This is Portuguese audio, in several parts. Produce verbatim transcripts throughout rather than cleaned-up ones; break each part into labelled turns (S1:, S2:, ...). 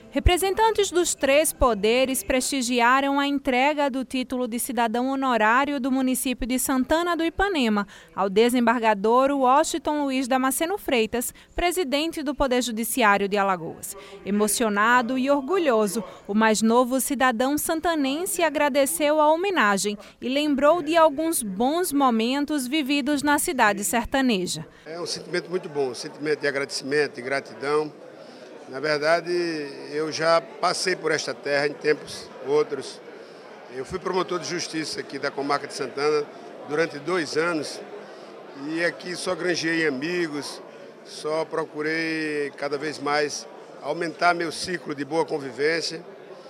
S1: Representantes dos três poderes prestigiaram a entrega do título de cidadão honorário do município de Santana do Ipanema ao desembargador Washington Luiz Damasceno Freitas, presidente do Poder Judiciário de Alagoas. Emocionado e orgulhoso, o mais novo cidadão santanense agradeceu a homenagem e lembrou de alguns bons momentos vividos na cidade sertaneja.
S2: É um sentimento muito bom, um sentimento de agradecimento, de gratidão. Na verdade, eu já passei por esta terra em tempos outros. Eu fui promotor de justiça aqui da comarca de Santana durante dois anos e aqui só granjeei amigos, só procurei cada vez mais aumentar meu ciclo de boa convivência.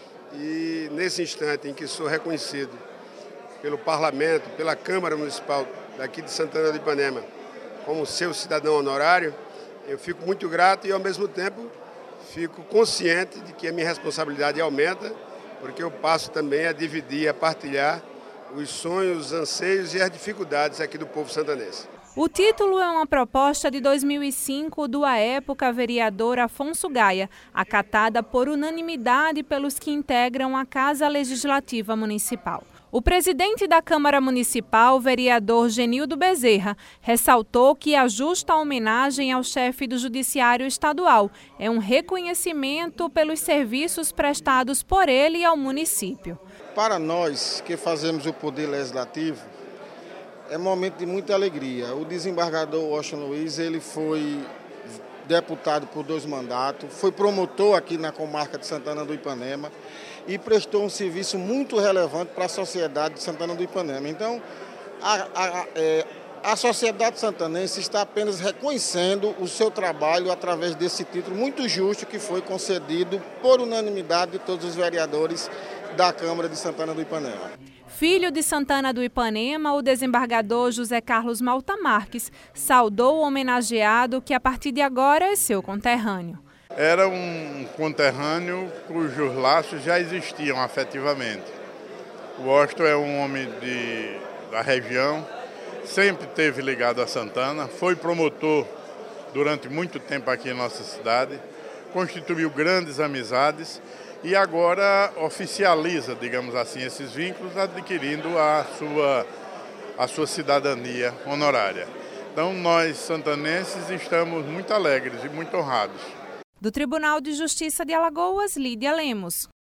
S2: E nesse instante em que sou reconhecido pelo Parlamento, pela Câmara Municipal daqui de Santana do Ipanema, como seu cidadão honorário, eu fico muito grato e, ao mesmo tempo, fico consciente de que a minha responsabilidade aumenta, porque eu passo também a dividir, a partilhar os sonhos, os anseios e as dificuldades aqui do povo santanense.
S1: O título é uma proposta de dois mil e cinco do, à época, vereador Afonso Gaia, acatada por unanimidade pelos que integram a Casa Legislativa Municipal. O presidente da Câmara Municipal, vereador Genildo Bezerra, ressaltou que a justa homenagem ao chefe do Judiciário Estadual é um reconhecimento pelos serviços prestados por ele ao município.
S3: Para nós que fazemos o Poder Legislativo, é momento de muita alegria. O desembargador Washington Luiz, ele foi deputado por dois mandatos, foi promotor aqui na comarca de Santana do Ipanema e prestou um serviço muito relevante para a sociedade de Santana do Ipanema. Então, a, a, é, a sociedade santanense está apenas reconhecendo o seu trabalho através desse título muito justo que foi concedido por unanimidade de todos os vereadores da Câmara de Santana do Ipanema.
S1: Filho de Santana do Ipanema, o desembargador José Carlos Malta Marques saudou o homenageado que a partir de agora é seu conterrâneo.
S4: Era um conterrâneo cujos laços já existiam afetivamente. O Washington é um homem de, da região, sempre esteve ligado a Santana, foi promotor durante muito tempo aqui em nossa cidade, constituiu grandes amizades e agora oficializa, digamos assim, esses vínculos, adquirindo a sua, a sua cidadania honorária. Então, nós, santanenses, estamos muito alegres e muito honrados.
S1: Do Tribunal de Justiça de Alagoas, Lídia Lemos.